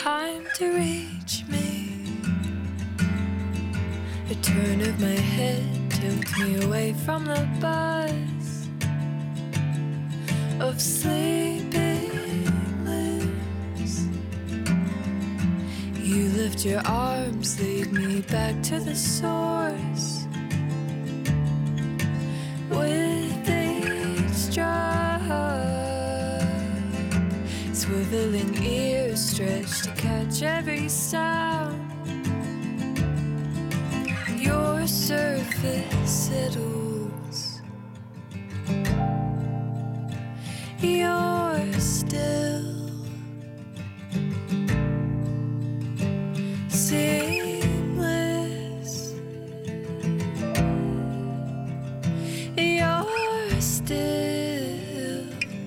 time to reach me. A turn of my head tilts me away from the buzz of sleeping lips. You lift your arms, lead me back to the source. With each drop, swiveling ears stretch to catch every sound. Your surface settles. You're still seamless. You're still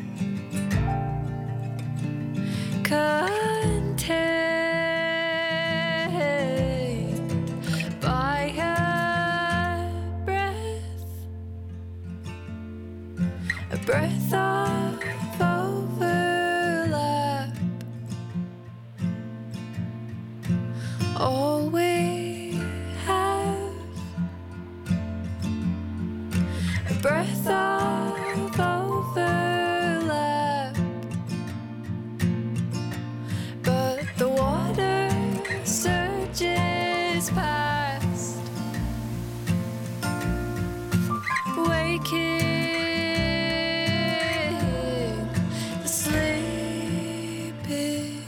contained by a breath of overlap. All we have, a breath of overlap. But the water surges past, waking the sleeping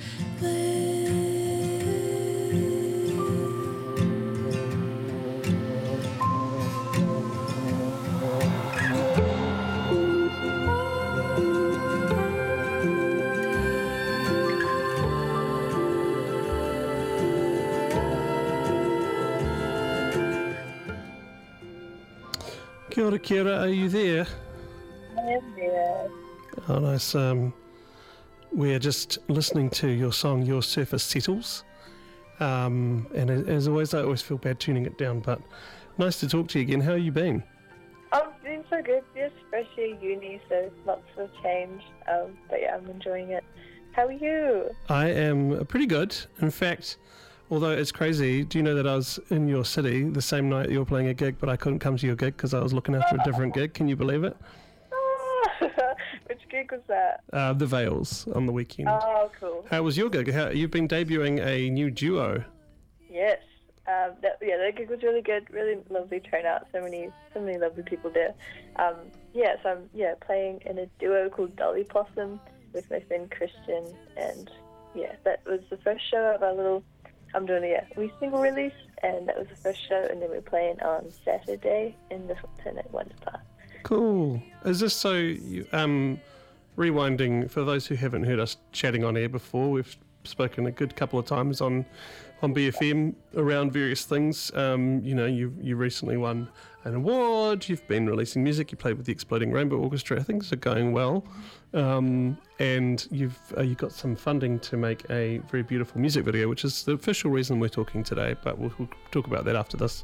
Kia ora, Kira, are you there? I am there. Oh, nice. We're just listening to your song, Your Surface Settles. And as always, I always feel bad tuning it down, but nice to talk to you again. How have you been? I've been so good. Just fresh year uni, so lots of change. But yeah, I'm enjoying it. How are you? I am pretty good. In fact, although it's crazy, do you know that I was in your city the same night you were playing a gig, but I couldn't come to your gig because I was looking after a different gig? Can you believe it? Which gig was that? The Vales on the weekend. Oh, cool. How was your gig? You've been debuting a new duo. Yes. That gig was really good. Really lovely turnout. So many lovely people there. So I'm playing in a duo called Dolly Possum with my friend Christian, and that was the first show of our little. I'm doing a wee single release, and that was the first show, and then we're playing on Saturday in the Hilton at Wonder Park. Cool. Is this so? Rewinding for those who haven't heard us chatting on air before, we've spoken a good couple of times on BFM around various things. You recently won an award. You've been releasing music. You played with the Exploding Rainbow Orchestra. Things are going well, and you've got some funding to make a very beautiful music video, which is the official reason we're talking today. But we'll talk about that after this.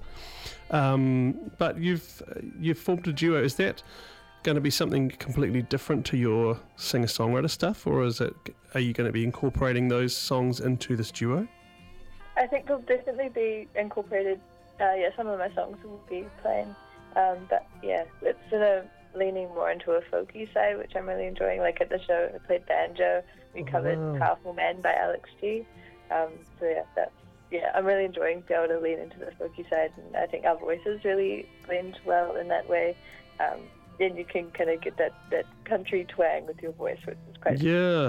But you've formed a duo. Is that going to be something completely different to your singer-songwriter stuff, or are you going to be incorporating those songs into this duo? I think they'll definitely be incorporated. Some of my songs will be playing. But yeah, it's sort of leaning more into a folky side, which I'm really enjoying. Like at the show, I played banjo. We covered Powerful Man by Alex G. I'm really enjoying being able to lean into the folky side, and I think our voices really blend well in that way. Then you can kind of get that country twang with your voice, which is quite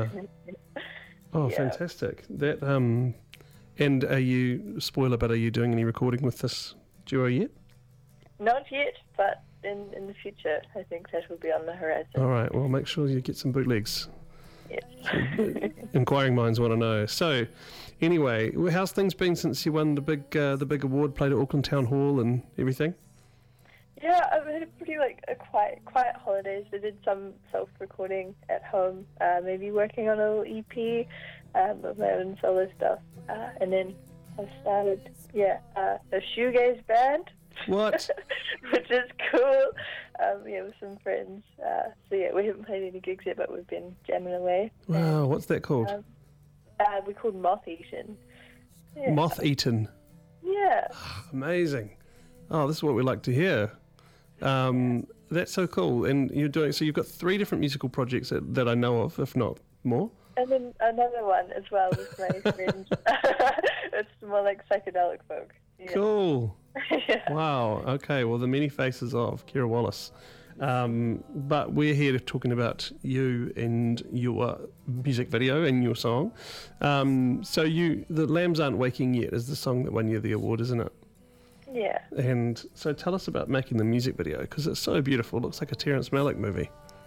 fantastic. That and are you, spoiler, but are you doing any recording with this duo yet? Not yet, but in the future, I think that will be on the horizon. All right, well, make sure you get some bootlegs. Yes. Inquiring minds want to know. So, anyway, how's things been since you won the big award, played at Auckland Town Hall and everything? Yeah, I've had a pretty quiet holidays. I did some self-recording at home, maybe working on a little EP of my own solo stuff, and then I started a shoegaze band. What? Which is cool. With some friends. We haven't played any gigs yet, but we've been jamming away. Wow, what's that called? we called Moth Eaten. Yeah. Moth Eaten. Yeah. Amazing. Oh, this is what we like to hear. That's so cool. And you're doing, so you've got 3 different musical projects that I know of, if not more. And then another one as well with my friend. It's more like psychedelic folk. Yeah. Cool. Yeah. Wow. Okay. Well, the many faces of Kira Wallace. But we're here talking about you and your music video and your song. So The Lambs Aren't Waking Yet is the song that won you the award, isn't it? Yeah. And so tell us about making the music video, because it's so beautiful. It looks like a Terrence Malick movie.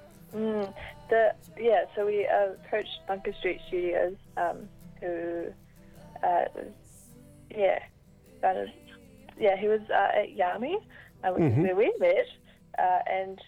So we approached Bunker Street Studios, who, he was at Yami, which is where we met, and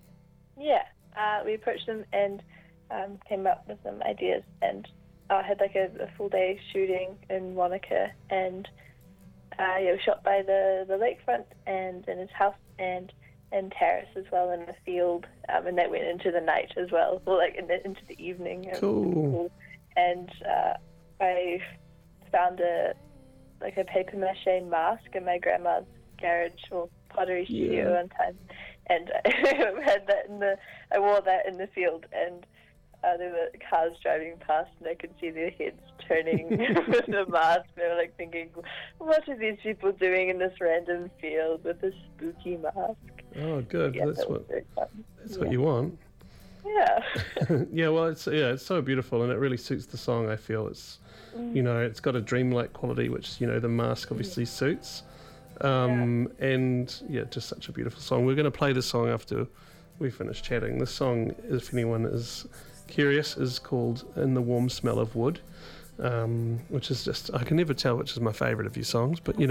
we approached them and came up with some ideas, and had like a full day shooting in Wanaka, and we shot by the lakefront and in his house and terrace as well in the field, and that went into the night as well, or like into the evening. Cool. And I found a paper mache mask in my grandma's garage or pottery studio one time, and I wore that in the field, and there were cars driving past, and I could see their heads turning with the mask. They were like thinking, "What are these people doing in this random field with a spooky mask?" Oh, good. Yeah, that's what you want. Yeah. Yeah. Well, it's so beautiful, and it really suits the song. I feel it's it's got a dreamlike quality, which the mask obviously suits. And just such a beautiful song. We're going to play the song after we finish chatting. This song, if anyone is curious, is called "In the Warm Smell of Wood," which is just, I can never tell which is my favourite of your songs, but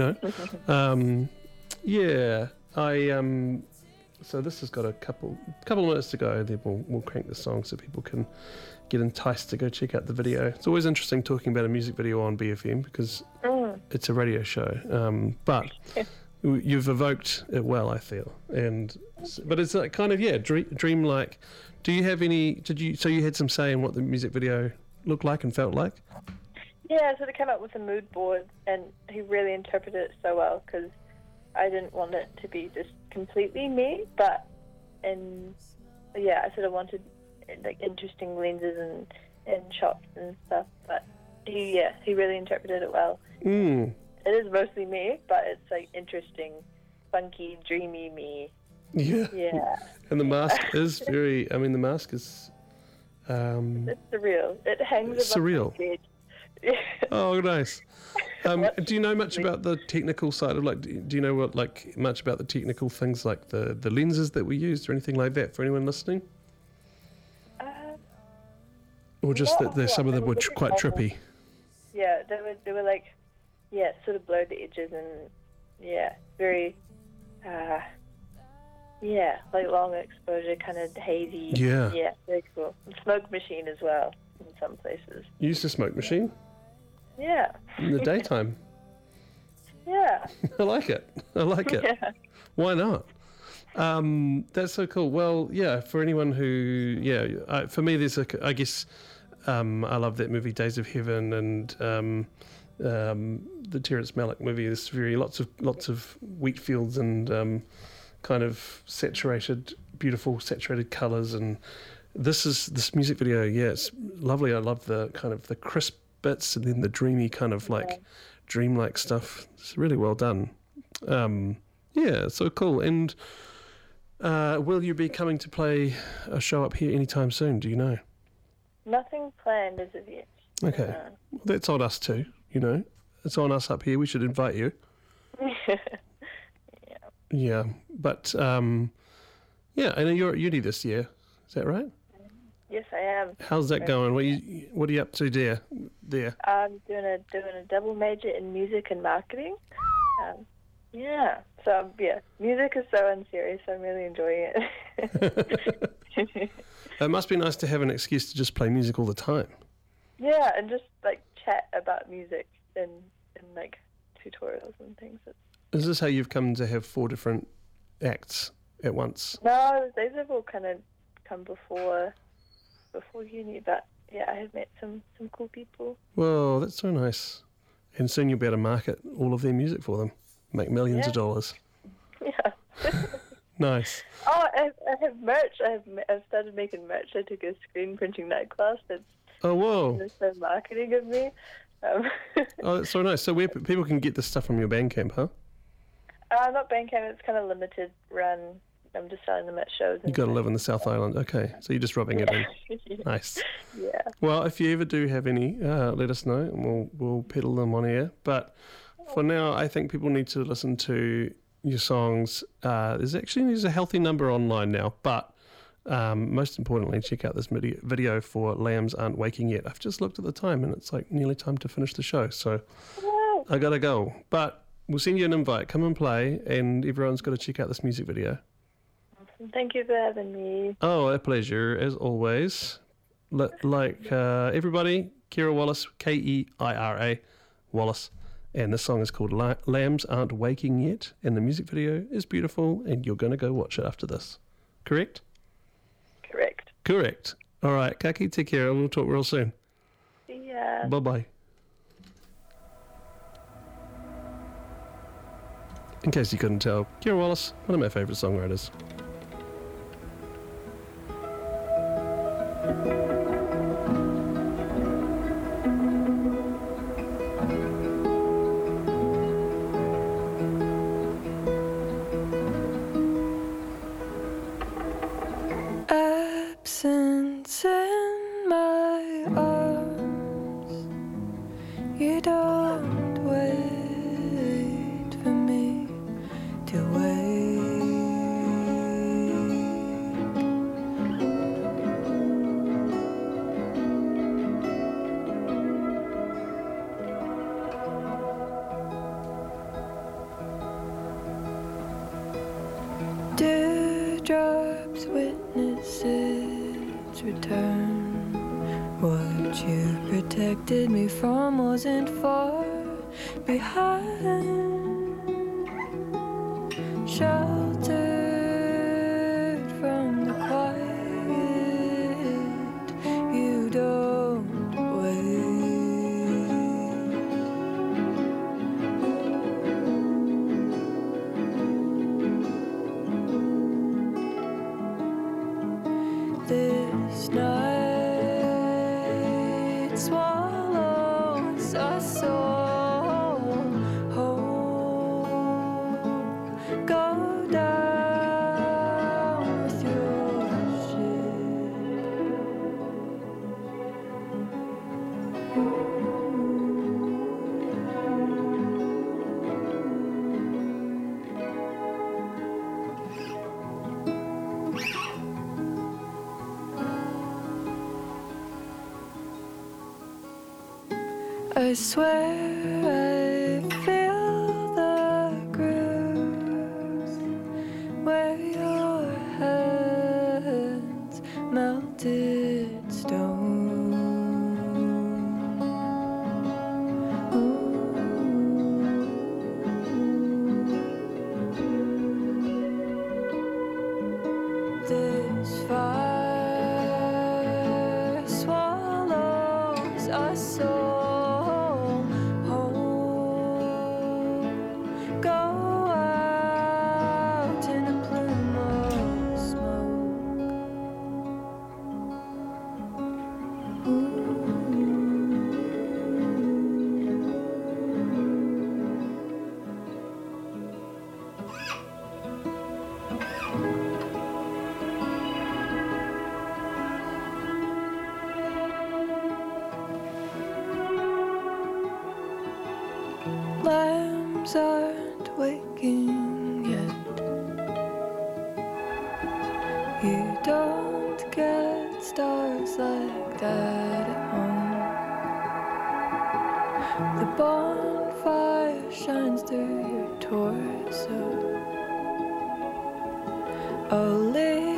so this has got a couple of minutes to go, then we'll crank the song so people can get enticed to go check out the video. It's always interesting talking about a music video on BFM because it's a radio show, but you've evoked it well, I feel, but it's like kind of dreamlike. Do you have any? So you had some say in what the music video looked like and felt like? Yeah, so they came up with a mood board, and he really interpreted it so well, because I didn't want it to be just completely me, but I sort of wanted like interesting lenses and shots and stuff. But he really interpreted it well. It is mostly me, but it's like interesting, funky, dreamy me. Yeah. And the mask is very. I mean, the mask is. It's surreal. It hangs above surreal. my bed. Oh, nice. Do you know much about the technical side of do you know much about the technical things like the lenses that we used or anything like that for anyone listening? Or just that some of them were quite trippy? Yeah, they were like, sort of blurred the edges and, very, like long exposure, kind of hazy. Yeah. Yeah, very cool. And smoke machine as well in some places. You used a smoke machine? Yeah. In the daytime? Yeah. I like it. Yeah. Why not? That's so cool. Well, for anyone who, for me, there's I guess, I love that movie Days of Heaven and the Terrence Malick movie. There's lots of wheat fields and kind of beautiful saturated colours, and this music video. Yeah, it's lovely. I love the kind of the crisp bits and then the dreamy kind of dreamlike stuff. It's really well done. So cool. And will you be coming to play a show up here anytime soon? Do you know? Nothing planned as of yet. Okay. Well, that's on us too, It's on us up here. We should invite you. Yeah. But, I know you're at uni this year. Is that right? Yes, I am. How's that going? What are you up to there? I'm doing a double major in music and marketing. So music is so unserious. I'm really enjoying it. It must be nice to have an excuse to just play music all the time. Yeah, and just like chat about music in like tutorials and things. Is this how you've come to have 4 different acts at once? No, these have all kind of come before uni, but yeah, I have met some cool people. Well, that's so nice. And soon you'll be able to market all of their music for them, make millions of dollars. Yeah. Nice. Oh, I have merch. I've started making merch. I took a screen printing night class. That's Oh, whoa. the marketing of me. Oh, that's so nice. So where people can get this stuff from your Bandcamp, huh? Not Bandcamp. It's kind of limited run. I'm just selling them at shows. You got to live in the South Island. Okay, so you're just rubbing it in. Nice. Yeah. Well, if you ever do have any, let us know, and we'll peddle them on air. But for now, I think people need to listen to your songs. There's a healthy number online now, but most importantly, check out this video for Lambs Aren't Waking Yet. I've just looked at the time, and it's like nearly time to finish the show, so I gotta go. But we'll send you an invite. Come and play, and everyone's got to check out this music video. Thank you for having me. Oh, a pleasure, as always. Everybody, Keira Wallace, Keira Wallace. And this song is called Lambs Aren't Waking Yet. And the music video is beautiful, and you're going to go watch it after this. Correct? Correct. All right, ka kite Keira. We'll talk real soon. See ya. Bye-bye. In case you couldn't tell, Keira Wallace, one of my favourite songwriters. Absence in my arms. You don't wait for me to wait. Dewdrops witness its return. What you protected me from wasn't far behind. Sheltered from the quiet, you don't wait. This night swallows us all whole. Go down with your I swear I feel the grooves where your hands melted stone. This fire swallows us all. Go out in a plume of smoke. Lambs aren't waking yet. You don't get stars like that at home. The bonfire shines through your torso. I'll live